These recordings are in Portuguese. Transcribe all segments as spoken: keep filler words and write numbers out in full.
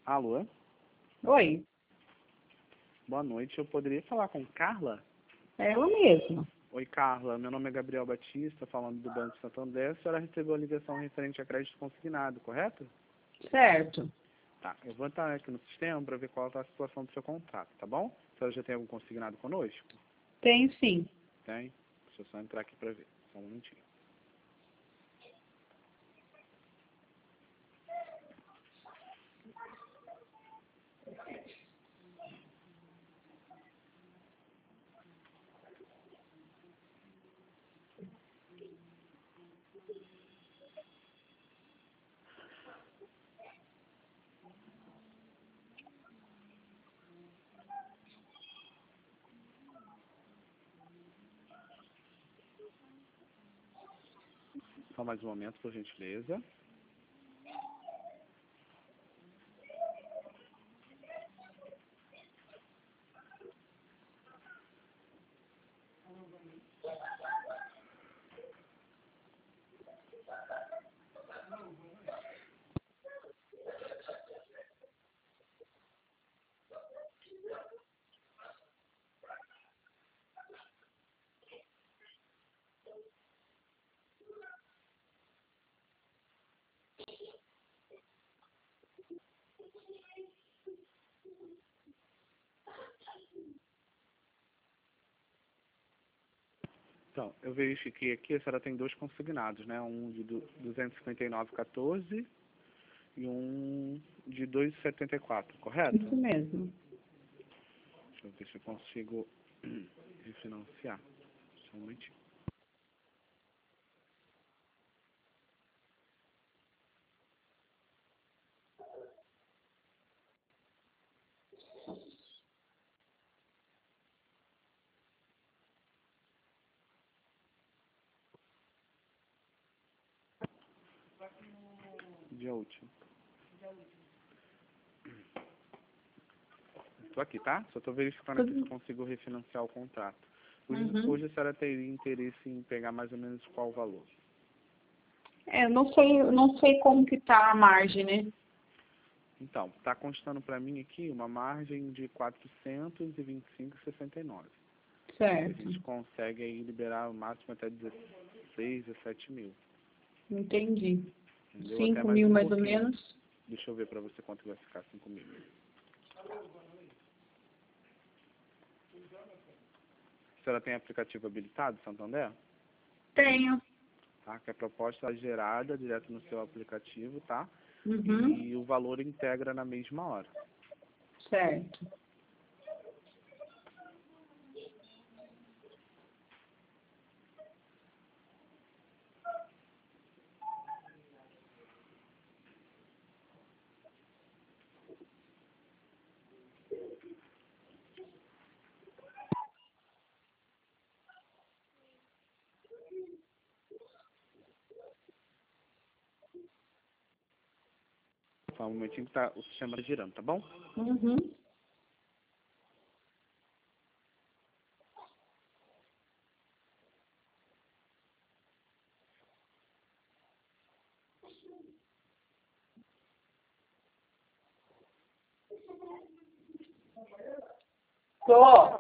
Alô? Oi, Boa noite. Eu poderia falar com Carla? é ela mesma. Oi, Carla. Meu nome é Gabriel Batista, falando do Banco Santander. A senhora recebeu a ligação referente a crédito consignado, correto? Certo. Tá. Eu vou entrar aqui no sistema para ver qual está a situação do seu contrato, tá bom? A senhora já tem algum consignado conosco? Tenho sim. Tem? Deixa eu só entrar aqui para ver. Só um minutinho. Só mais um momento, por gentileza. Então, eu verifiquei aqui, a senhora tem dois consignados, né? Um de duzentos e cinquenta e nove vírgula quatorze e um de duzentos e setenta e quatro, correto? Isso mesmo. Deixa eu ver se eu consigo refinanciar. Só um momentinho. Dia útil. Estou aqui, tá? Só estou verificando aqui se eu consigo refinanciar o contrato. Hoje, Uhum. hoje a senhora teria interesse em pegar mais ou menos qual valor? É, eu não sei, eu não sei como que tá a margem, né? Então, está constando para mim aqui uma margem de quatrocentos e vinte e cinco vírgula sessenta e nove. A Certo. gente consegue aí liberar o máximo até dezesseis, dezessete mil. Entendi. Entendeu? Até Cinco mais mil um mais ou pouquinho. menos. Deixa eu ver para você quanto vai ficar cinco mil. A senhora tem aplicativo habilitado, Santander? Tenho. Tá? Que a proposta é gerada direto no seu aplicativo, tá? Uhum. E o valor integra na mesma hora. Certo. Só um momentinho que tá, o sistema tá girando, tá bom? Uhum. Tô.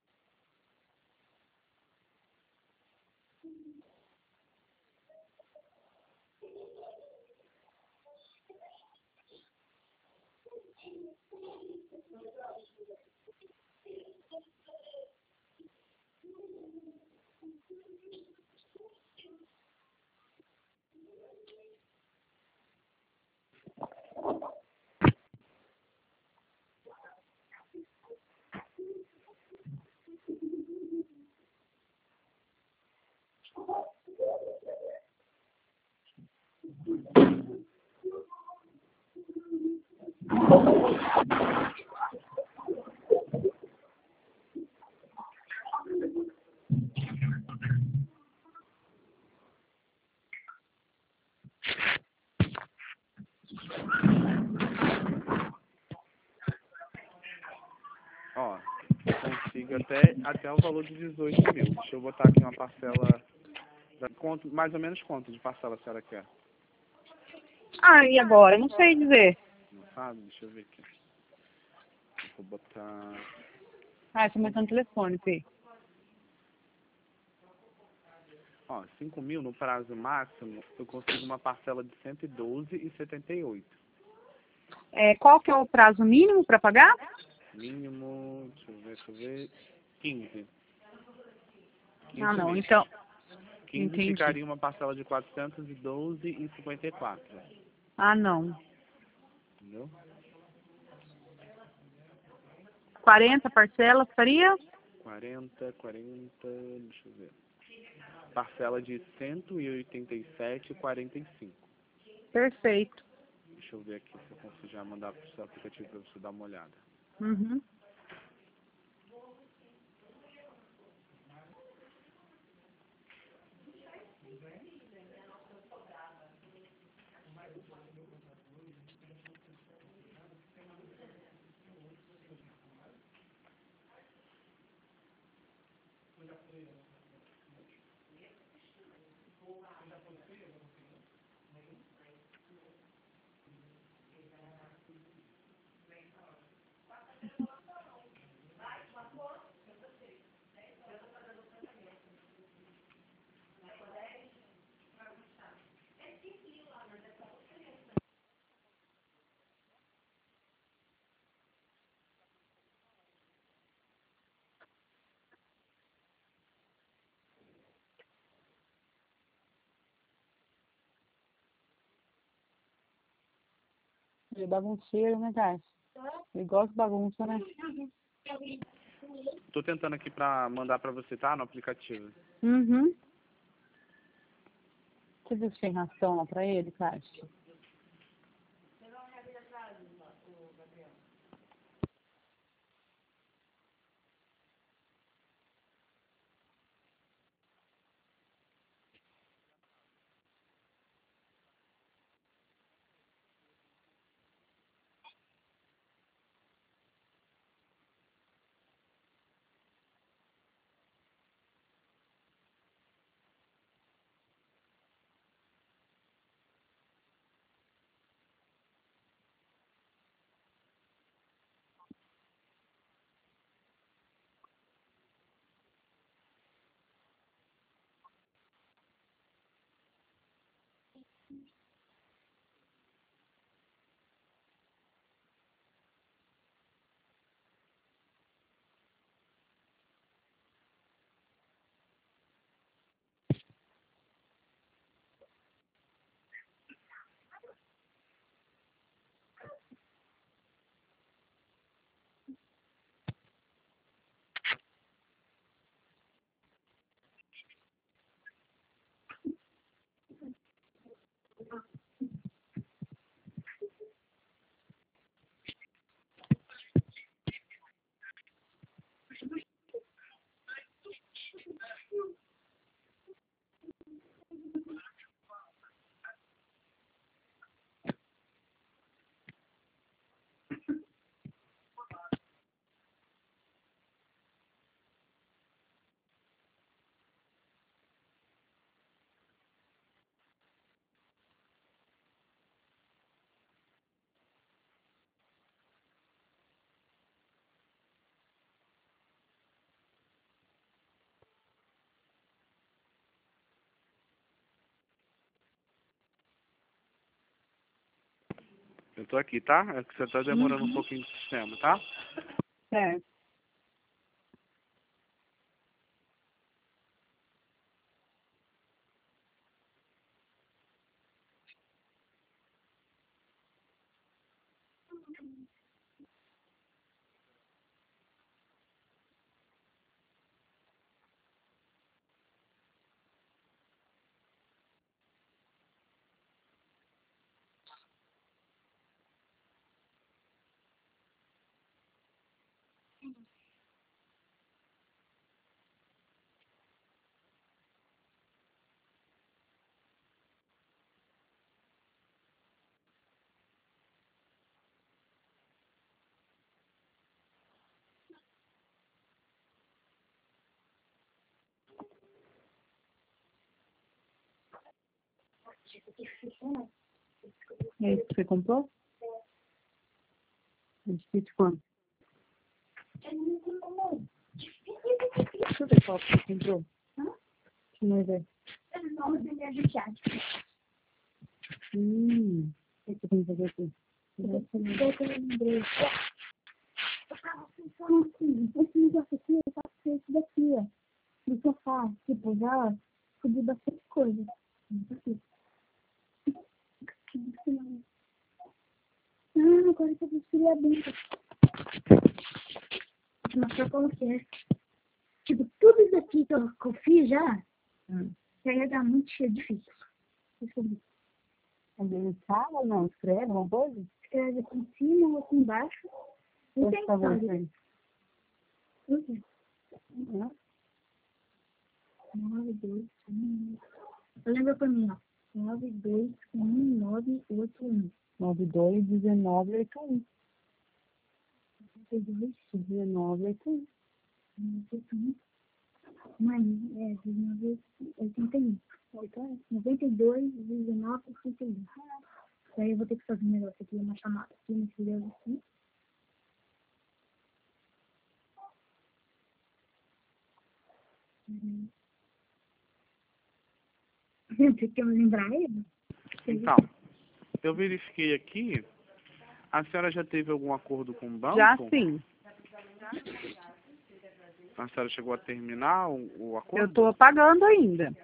Ó, eu consigo até, até o valor de dezoito mil. Deixa eu botar aqui uma parcela. Da, quanto, mais ou menos quanto de parcela a senhora quer? Ah, e agora? Não sei dizer. Não sabe? Deixa eu ver aqui. Vou botar... Ah, essa é no telefone, Fê. Ó, cinco mil no prazo máximo, eu consigo uma parcela de cento e doze reais e setenta e oito centavos. É, qual que é o prazo mínimo para pagar? Mínimo, deixa eu ver, deixa eu ver, quinze. quinze Ah, não. meses. Então, quinze entendi. ficaria uma parcela de quatrocentos e doze reais e cinquenta e quatro centavos. Ah, não. Entendeu? quarenta parcelas faria? quarenta, quarenta, deixa eu ver. Parcela de cento e oitenta e sete reais e quarenta e cinco centavos. Perfeito. Deixa eu ver aqui se eu consigo já mandar para o seu aplicativo para você dar uma olhada. Uhum. Ele é bagunceiro, né, cara? Ele gosta de bagunça, né? Tô tentando aqui para mandar para você, tá? No aplicativo. Uhum. Você viu que tem ração lá pra ele, Cássio? Eu tô aqui, tá? É que você tá demorando um Uhum. pouquinho no sistema, tá? Certo. É isso que você comprou? É difícil quanto? Deixa eu ver qual que você comprou. Deixa eu ver. Hum, o que você tem que fazer aqui? Esse negócio aqui, eu faço esse daqui, ó. Do sofá, tipo, já fudi bastante coisa. Ah, agora que eu vou bem. Vou te mostrar como que é. Tipo, tudo isso aqui que eu, que eu fiz já, Hum. já ia dar muito cheio difícil. Ele fala ou não? Escreve alguma coisa? Escreve aqui em cima, aqui embaixo. Não tem Por favor, história. aí. Não tem. Hum. nove, dois, um. Lembra pra mim, ó. nove, dois, um, nove, oito, um. nove dois, dezenove, oitenta e um. dois, dezenove, oitenta e um. oito, um. Mãe, é, dezenove, oitenta e um. noventa e dois, dezenove, oitenta e um. Daí eu vou ter que fazer um negócio aqui, uma chamada aqui nesse dedo aqui. Uhum. Tem que me lembrar ele? Então, eu verifiquei aqui. A senhora já teve algum acordo com o banco? Já sim. A senhora chegou a terminar o, o acordo? Eu estou pagando ainda.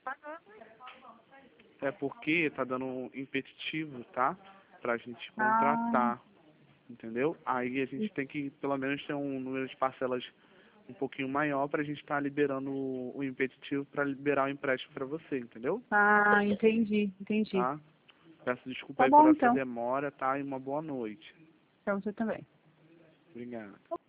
É porque tá dando um impeditivo, tá? Pra gente Ah. contratar. Entendeu? Aí a gente tem que, pelo menos, ter um número de parcelas um pouquinho maior pra gente estar liberando o, o impeditivo pra liberar o empréstimo pra você, entendeu? Ah, entendi, entendi. Tá? Peço desculpa Tá aí bom, por essa então. demora, tá? E uma boa noite. Pra você também. Obrigado.